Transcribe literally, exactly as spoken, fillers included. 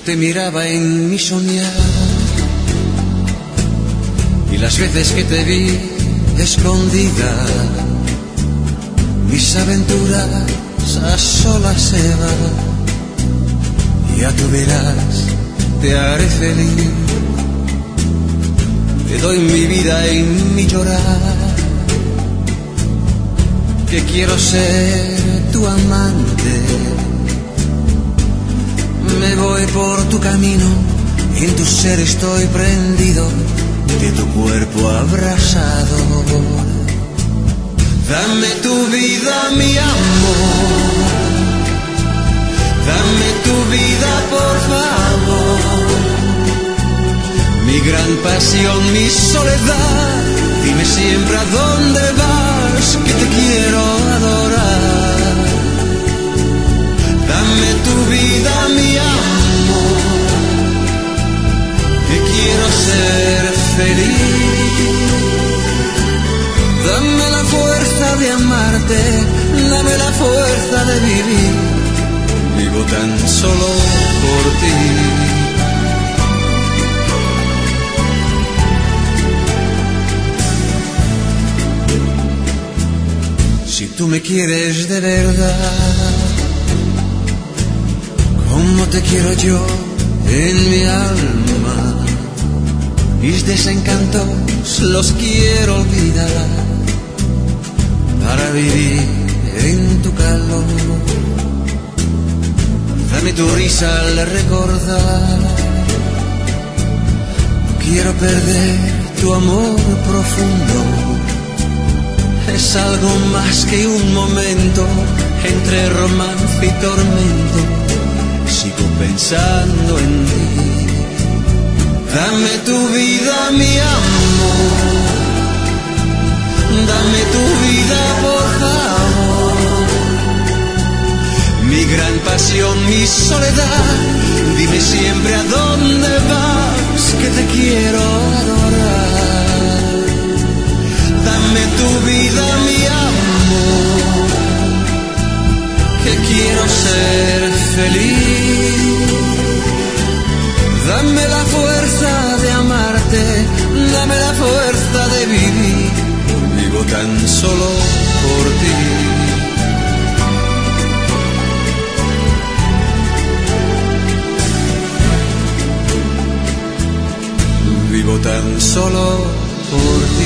te miraba en mi soñar, y las veces que te vi escondida, mis aventuras a solas se van. Ya tú verás, te haré feliz, te doy mi vida en mi llorar, que quiero ser tu amante. Me voy por tu camino, en tu ser estoy prendido, de tu cuerpo abrazado. Dame tu vida, mi amor, dame tu vida, por favor. Mi gran pasión, mi soledad, dime siempre a dónde vas, que te quiero adorar. Dame tu vida, mi amor, que quiero ser feliz. Dame la fuerza de amarte, dame la fuerza de vivir. Vivo tan solo por ti. Si tú me quieres de verdad, como te quiero yo en mi alma, mis desencantos los quiero olvidar para vivir en tu calor. Dame tu risa al recordar, no quiero perder tu amor profundo. Es algo más que un momento entre romance y tormento. Sigo pensando en ti. Dame tu vida, mi amor, dame tu vida, por favor. Mi gran pasión, mi soledad, dime siempre a dónde vas, que te quiero adorar. Dame tu vida, mi amor, que quiero ser feliz. Dame la fuerza de amarte, dame la fuerza de vivir. Vivo tan solo por ti. Vivo tan solo por ti.